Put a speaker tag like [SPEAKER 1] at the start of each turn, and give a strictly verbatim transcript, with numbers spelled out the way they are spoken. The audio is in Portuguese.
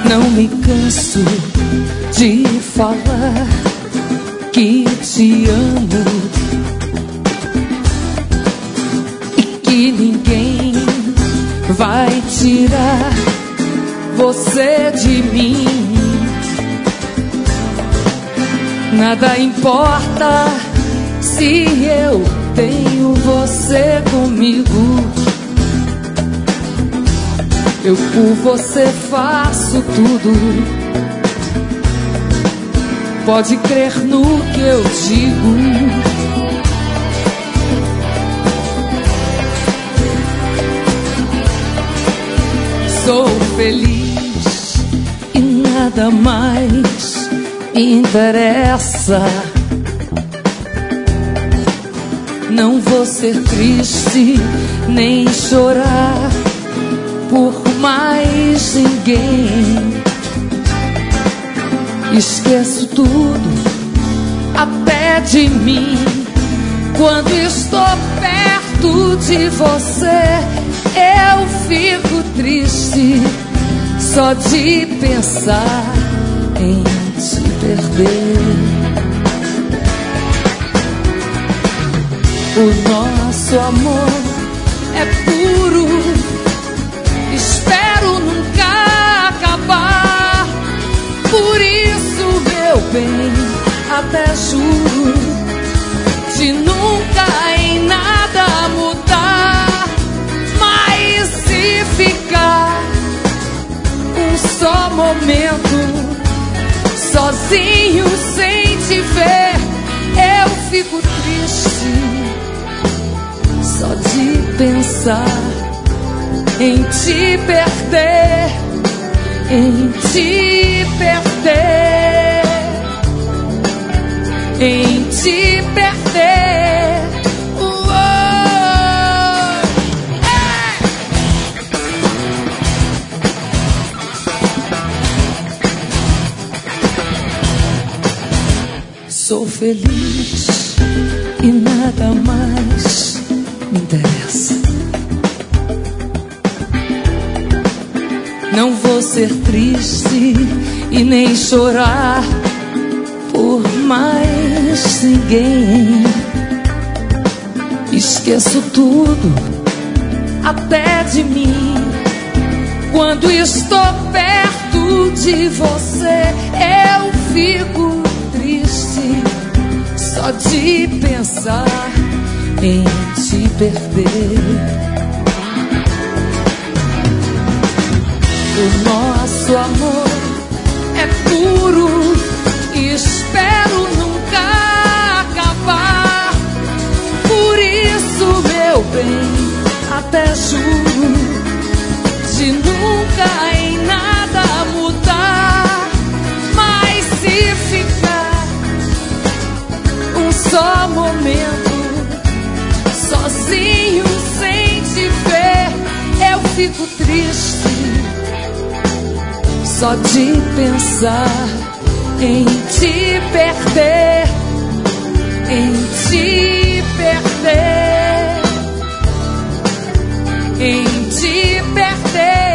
[SPEAKER 1] Não me canso de falar que te amo e que ninguém vai tirar você de mim. Nada importa se eu tenho você comigo. Eu por você faço tudo. Pode crer no que eu digo. Sou feliz e nada mais me interessa. Não vou ser triste nem chorar por mais ninguém. Esqueço tudo, até de mim. Quando estou perto de você, eu fico triste só de pensar em te perder. O nosso amor é puro, espero nunca acabar. Por isso, meu bem, até juro de nunca em nada mudar. Mas se ficar um só momento sozinho sem te ver, eu fico triste só de pensar em te perder, em te perder, em te perder. Uou, é. Sou feliz e nada mais me interessa. Não vou ser triste e nem chorar por mais ninguém. Esqueço tudo, até de mim. Quando estou perto de você, eu fico triste só de pensar em te perder. O nosso amor é puro e espero nunca acabar. Por isso, meu bem, até juro de nunca em nada mudar. Mas se ficar um só momento sozinho sem te ver, eu fico triste só de pensar em te perder, em te perder, em te perder.